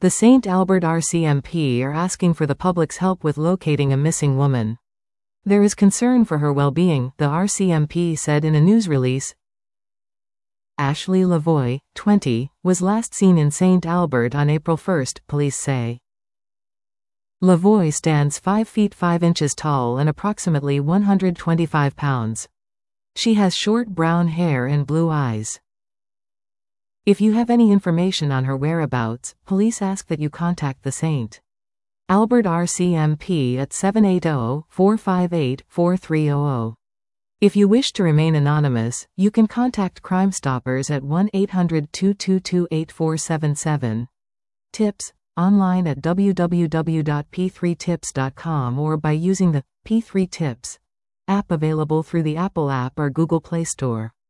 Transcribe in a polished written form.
The St. Albert RCMP are asking for the public's help with locating a missing woman. There is concern for her well-being, the RCMP said in a news release. Ashley Lavoie, 20, was last seen in St. Albert on April 1, police say. Lavoie stands 5 feet 5 inches tall and approximately 125 pounds. She has short brown hair and blue eyes. If you have any information on her whereabouts, police ask that you contact the St. Albert RCMP at 780-458-4300. If you wish to remain anonymous, you can contact Crime Stoppers at 1-800-222-8477. Tips, online at www.p3tips.com or by using the P3 Tips app available through the Apple app or Google Play Store.